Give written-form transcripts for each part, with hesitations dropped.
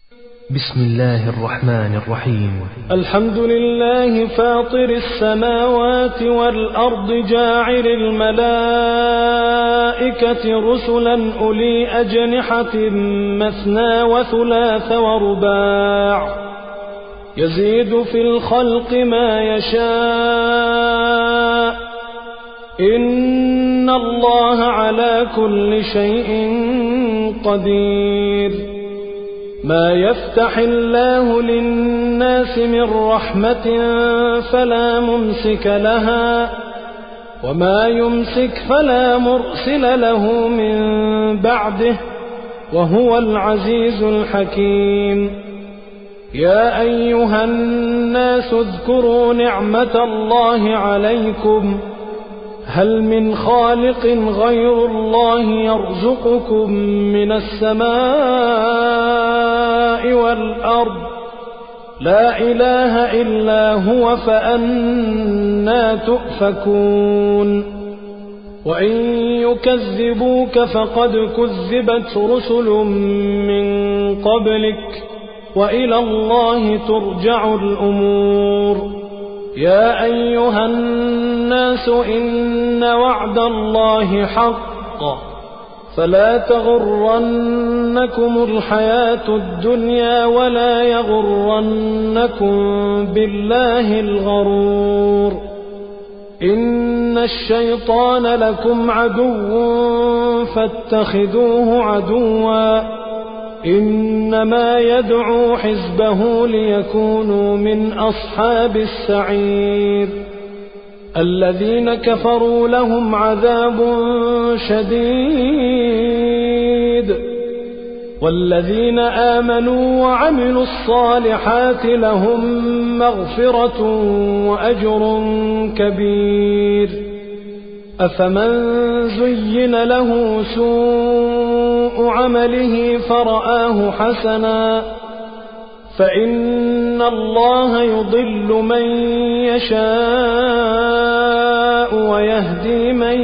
بسم الله الرحمن الرحيم. الحمد لله فاطر السماوات والأرض جاعل الملائكة رسلا أولي أجنحة مثنى وثلاث ورباع يزيد في الخلق ما يشاء إن الله على كل شيء قدير. ما يفتح الله للناس من رحمة فلا ممسك لها وما يمسك فلا مرسل له من بعده وهو العزيز الحكيم. يا أيها الناس اذكروا نعمة الله عليكم هل من خالق غير الله يرزقكم من السماء والأرض لا إله إلا هو فأنى تؤفكون. وإن يكذبوك فقد كذبت رسل من قبلك وإلى الله ترجع الأمور. يا أيها الناس إن وعد الله حق فلا تغرنكم الحياة الدنيا ولا يغرنكم بالله الغرور. إن الشيطان لكم عدو فاتخذوه عدوا إنما يدعو حزبه ليكونوا من أصحاب السعير. الذين كفروا لهم عذاب شديد والذين آمنوا وعملوا الصالحات لهم مغفرة وأجر كبير. أفمن زين له سوء عمله فرآه حسنا فإن الله يضل من يشاء ويهدي من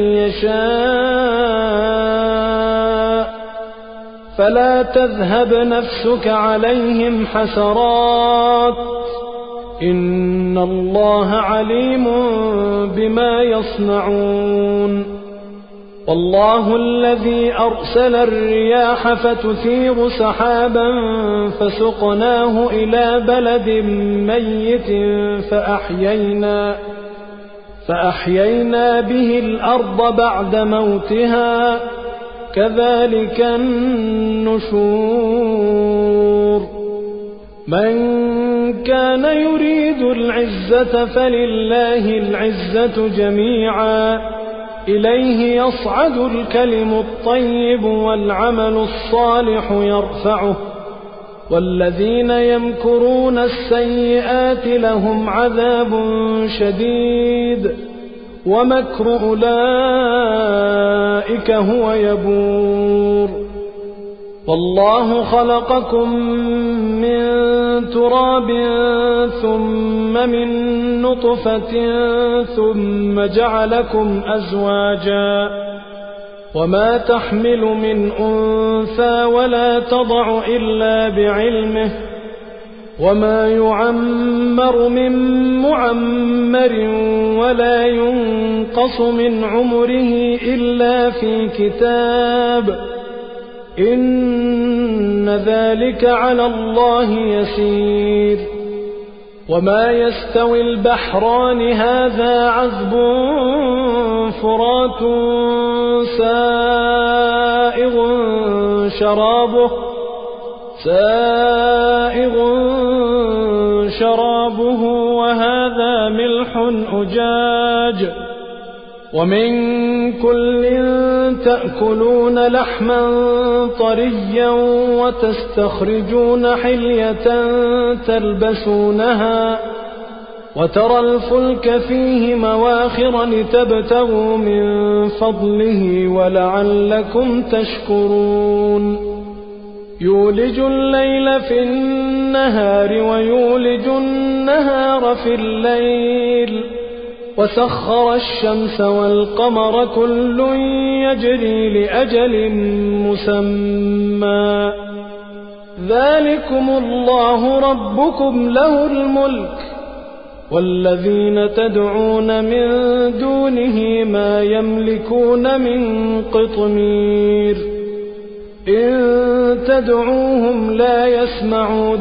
يشاء فلا تذهب نفسك عليهم حسرات إن الله عليم بما يصنعون. والله الذي أرسل الرياح فتثير سحابا فسقناه إلى بلد ميت فأحيينا به الأرض بعد موتها كذلك النشور. من كان يريد العزة فلله العزة جميعا إليه يصعد الكلم الطيب والعمل الصالح يرفعه والذين يمكرون السيئات لهم عذاب شديد ومكر أولئك هو يبور. والله خلقكم من تراب ثم من نطفة ثم جعلكم أزواجا وما تحمل من أنثى ولا تضع إلا بعلمه وما يعمر من معمر ولا ينقص من عمره إلا في كتاب إن ذلك على الله يسير. وما يستوي البحران هذا عذب فرات سائغ شرابه وهذا ملح أجاج ومن كل تأكلون لحما طريا وتستخرجون حلية تلبسونها وترى الفلك فيه مواخر لتبتغوا من فضله ولعلكم تشكرون. يولج الليل في النهار ويولج النهار في الليل وسخر الشمس والقمر كل يجري لأجل مسمى ذلكم الله ربكم له الملك والذين تدعون من دونه ما يملكون من قطمير إن تدعوهم لا يسمعوا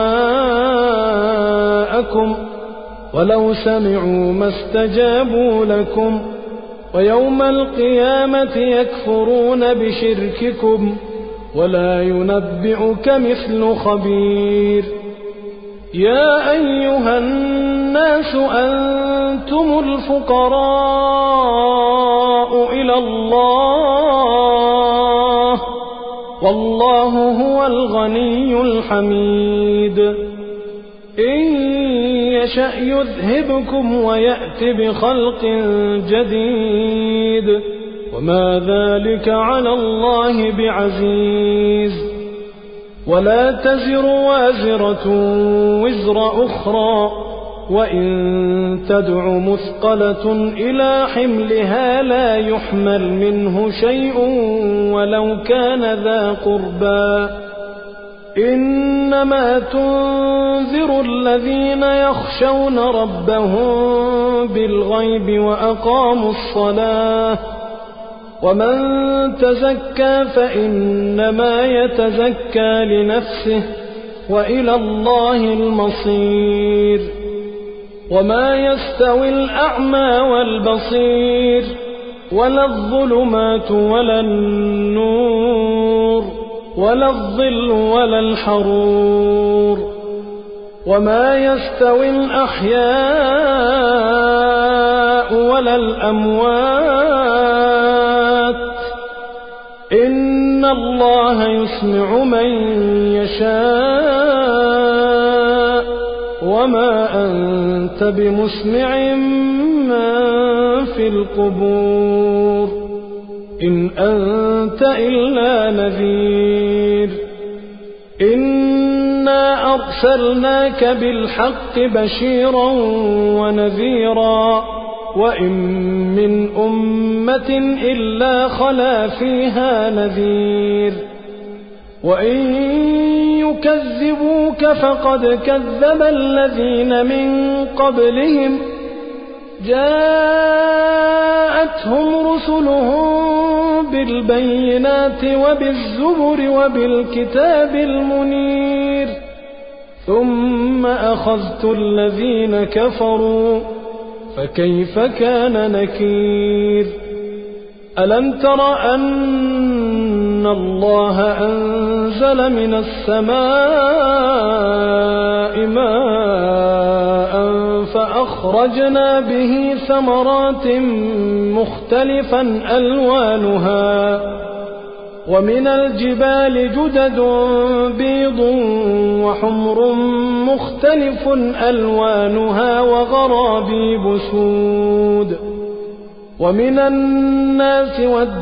دعاءكم ولو سمعوا ما استجابوا لكم ويوم القيامة يكفرون بشرككم ولا ينبئك مثل خبير يا أيها الناس أنتم الفقراء إلى الله والله هو الغني الحميد إن يشأ يذهبكم ويأت بخلق جديد وما ذلك على الله بعزيز ولا تزر وازرة وزر أخرى وإن تدع مثقلة إلى حملها لا يحمل منه شيء ولو كان ذا قربى إنما تنذر الذين يخشون ربهم بالغيب وأقاموا الصلاة ومن تزكى فإنما يتزكى لنفسه وإلى الله المصير وما يستوي الأعمى والبصير ولا الظلمات ولا النور ولا الظل ولا الحرور وما يستوي الأحياء ولا الأموات إن الله يسمع من يشاء وما أنت بمسمع من في القبور إن أنت إلا نذير إنا أرسلناك بالحق بشيرا ونذيرا وإن من أمة إلا خلا فيها نذير وإن يكذبوك فقد كذب الذين من قبلهم جاءتهم رسلهم بالبينات وبالزبر وبالكتاب المنير ثم أخذت الذين كفروا فكيف كان نكير ألم تر أن الله أنزل من السماء ماء فأخرجنا به ثمرات مختلفا ألوانها ومن الجبال جدد بيض وحمر مختلف ألوانها وغرابيب سود ومن الناس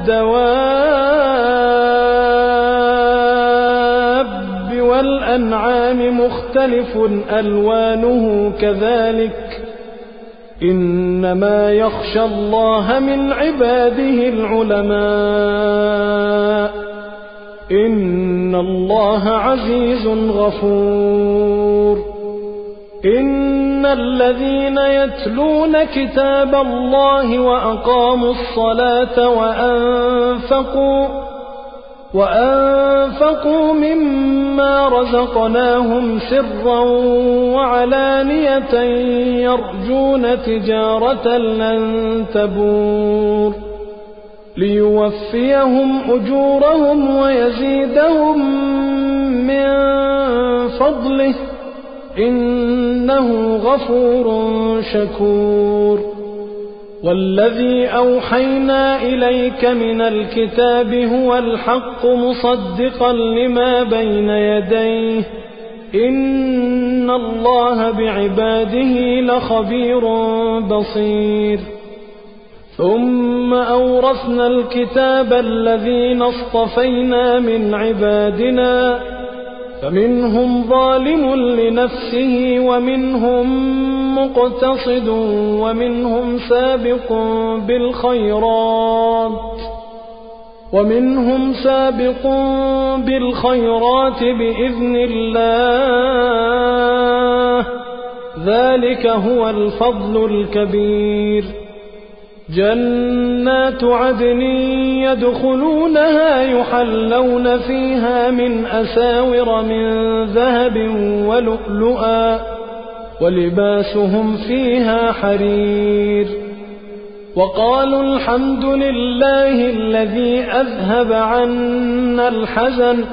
والدواب والأنعام مختلف ألوانه كذلك إنما يخشى الله من عباده العلماء إن الله عزيز غفور إن الذين يتلون كتاب الله وأقاموا الصلاة وأنفقوا مما رزقناهم سرا وعلانية يرجون تجارة لن تبور ليوفيهم أجورهم ويزيدهم من فضله إنه غفور شكور والذي أوحينا إليك من الكتاب هو الحق مصدقا لما بين يديه إن الله بعباده لخبير بصير ثم أورثنا الكتاب الذين اصطفينا من عبادنا فمنهم ظالم لنفسه ومنهم مقتصد ومنهم سابق بالخيرات ومنهم سابق بالخيرات بإذن الله، ذلك هو الفضل الكبير. جنات عدن يدخلونها يحلون فيها من أساور من ذهب ولؤلؤا، ولباسهم فيها حرير. وقالوا الحمد لله الذي أذهب عنا الحزن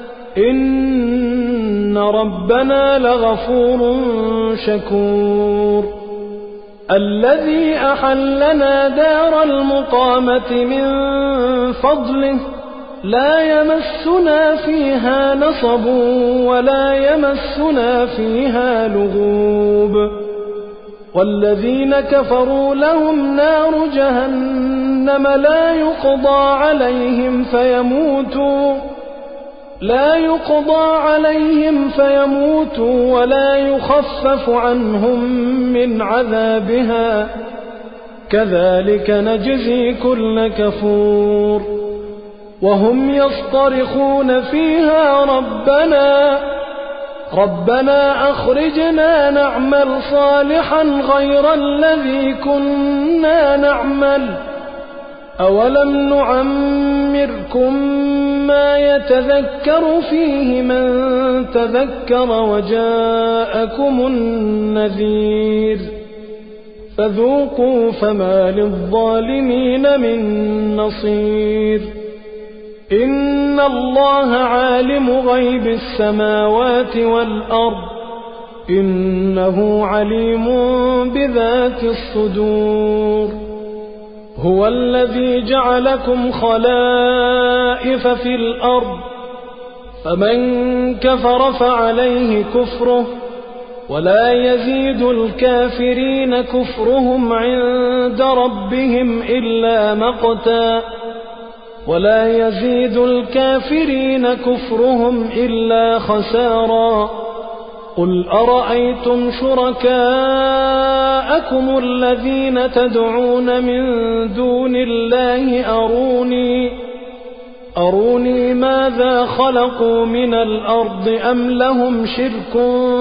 إن ربنا لغفور شكور. الذي أحلنا دار المقامة من فضله لا يمسنا فيها نصب ولا يمسنا فيها لغوب. والذين كفروا لهم نار جهنم لا يقضى عليهم فيموتوا ولا يخفف عنهم من عذابها، كذلك نجزي كل كفور. وهم يصطرخون فيها ربنا أخرجنا نعمل صالحا غير الذي كنا نعمل، أولم نعمركم ما يتذكر فيه من تذكر وجاءكم النذير، فذوقوا فما للظالمين من نصير. إن الله عالم غيب السماوات والأرض، إنه عليم بذات الصدور. هو الذي جعلكم خلائف في الأرض، فمن كفر فعليه كفره، ولا يزيد الكافرين كفرهم عند ربهم إلا مقتا، ولا يزيد الكافرين كفرهم إلا خسارا. قل أرأيتم شركاءكم الذين تدعون من دون الله أروني ماذا خلقوا من الأرض أم لهم شرك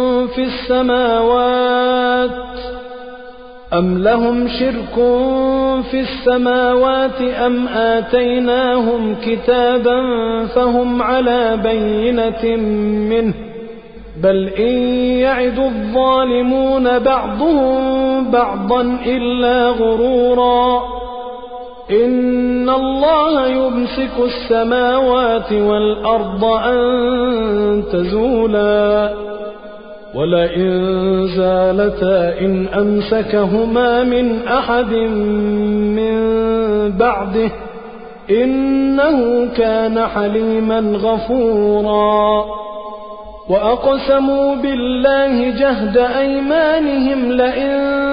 في السماوات أم آتيناهم كتابا فهم على بينة منه، بل إن يعد الظالمون بعضهم بعضا إلا غرورا. إن الله يمسك السماوات والأرض أن تزولا، ولئن زالتا إن أمسكهما من أحد من بعده إنه كان حليما غفورا. وأقسموا بالله جهد أيمانهم لئن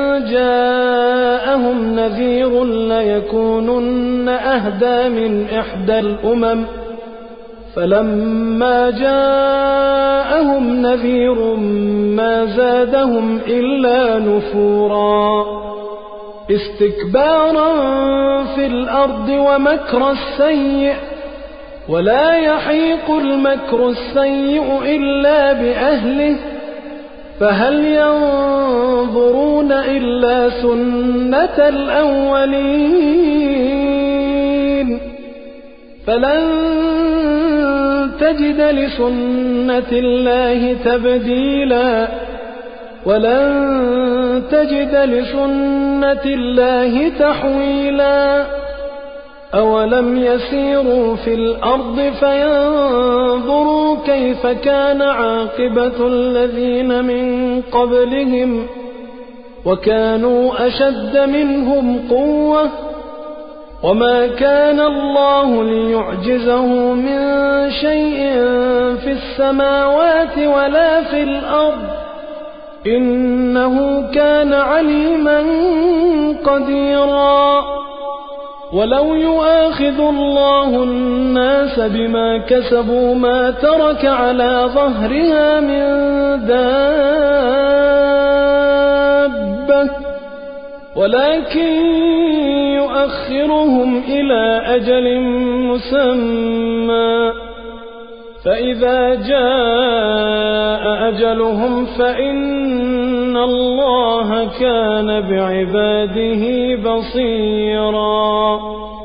جاءهم نذير ليكونن أهدى من إحدى الأمم، فلما جاءهم نذير ما زادهم إلا نفورا، استكبارا في الأرض ومكر السيء، ولا يحيق المكر السيء إلا بأهله، فهل ينظرون إلا سنة الأولين، فلن تجد لسنة الله تبديلا، ولن تجد لسنة الله تحويلا. أولم يسيروا في الأرض فينظروا كيف كان عاقبة الذين من قبلهم، وكانوا أشد منهم قوة، وما كان الله ليعجزه من شيء في السماوات ولا في الأرض، إنه كان عليما قديرا. ولو يؤاخذ الله الناس بما كسبوا ما ترك على ظهرها من دابة، ولكن يؤخرهم إلى أجل مسمى فإذا جاء أجلهم فإن الله كان بعباده بصيرا.